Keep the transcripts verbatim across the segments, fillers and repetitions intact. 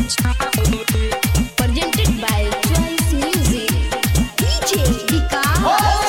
Presented by Choice Music. D J Vikas.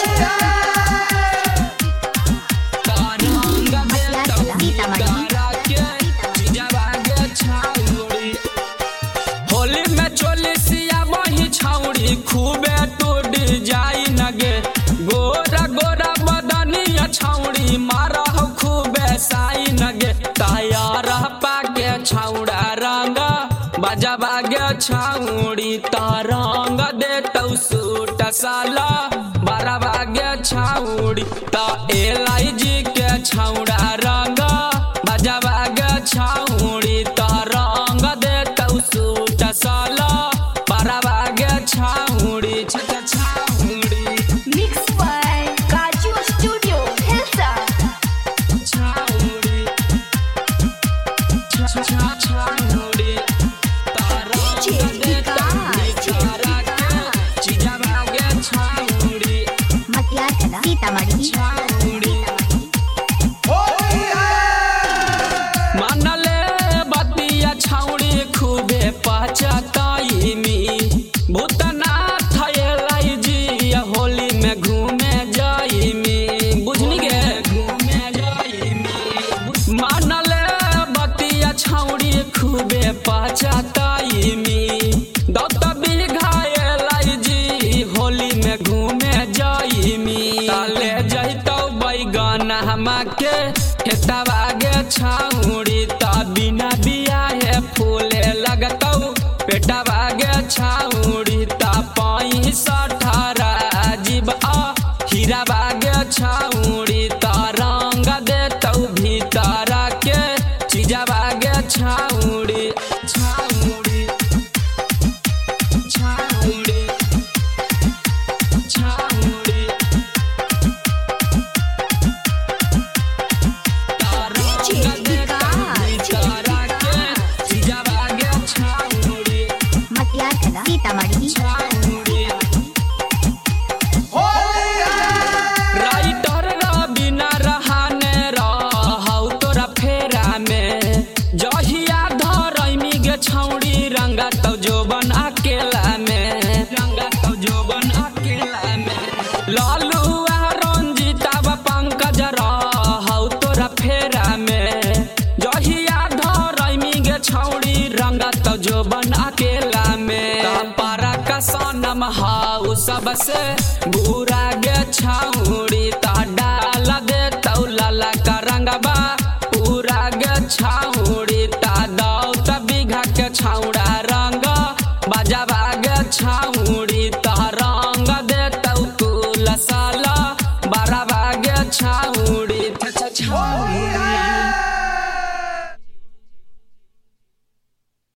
Holi में चोलिसिया वही छाउड़ी खूबे टूट जाई नगे गोरा गोरा बदनिया छाउड़ी मारा हो खूबे साई नगे तैयार पाके छाउड़ा रंग बजा बागे छाउड़ी तरंग दे तौ सूट साला बारा बागे छाउड़ी त एलाई जी के छाउड़ा रंग बजा बागे छाउड़ी तरंग दे तौ सूट साला बारा बागे छाउड़ी छचा छाउड़ी Mixed by Kaju Studio, Hilsa. छाउड़ी छचा छाउड़ी तरंग दे तौ बिचारा के चिजा बागे छाउड़ी Matyakala, Sitamarhi. छाउड़ी मानले बतिया छाउड़ी खूबे पचताई मी भूतना थयलाई जी होली में घूमे जाई मी बुझनी गे घूमे जाई मी मानले बतिया छाउड़ी खूबे पचताई मी दौत बिघायलाई जी होली में घूमे जाई मी ताले जइतौ बैगन हमाके खेतवा गे छाउड़ी ता बिना बिया है फूले लगतौ पेटवा गे छाउड़ी ता पैसा ठारा जीव आ हीरा बागे छाउड़ी ता रंग देतौ भीतरा के चीजा बागे छाउड़ी छाउड़ी छाउड़ी छाउड़ी Matyakala, Sitamarhi. राइटर बिना रहने रहौ तोरा फेरा में जहिया धरैमी गे छौड़ी रंगा तौ जोबन अकेला में रंगा तौ जोबन अकेला में लालू आ रंजीता व पंकज रहौ तोरा फेरा में जहिया धरैमी गे छौड़ी रंगा तौ जोबन अकेला में पारा का सनम हाउ सबसे बुरा गे छाउड़ी ता डाल दे तौ लाला का रंगबा पूरा गे छाउड़ी ता दौ त बिघा के छाउड़ा रंग बजाबा गे छाउड़ी ता रंग दे तौ कुल साला बारा बागे छाउड़ी छछा छाउड़ी